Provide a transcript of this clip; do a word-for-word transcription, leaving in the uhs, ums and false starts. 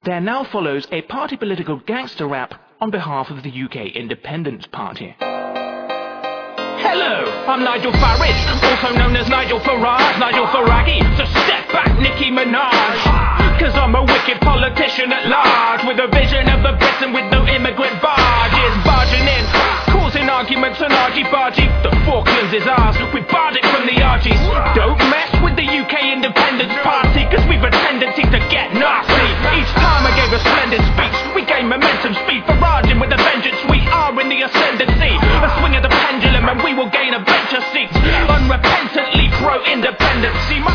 There now follows a party political gangster rap on behalf of the U K Independence Party. Hello, I'm Nigel Farage, also known as Nigel Farage, Nigel Farage, so step back Nicki Minaj. Cause I'm a wicked politician at large, with a vision of a Britain with no immigrant barges. Barging in, causing arguments and argy-bargy. The Falklands is ours, we barred it from the Argies. Don't mess with the U K Independence Party, cause we've a tendency to get nasty. Each time I gave a splendid speech, we gain momentum speed. Faraging with a vengeance, we are in the ascendancy. A swing of the pendulum and we will gain a bench of seats. Unrepentantly pro-independency.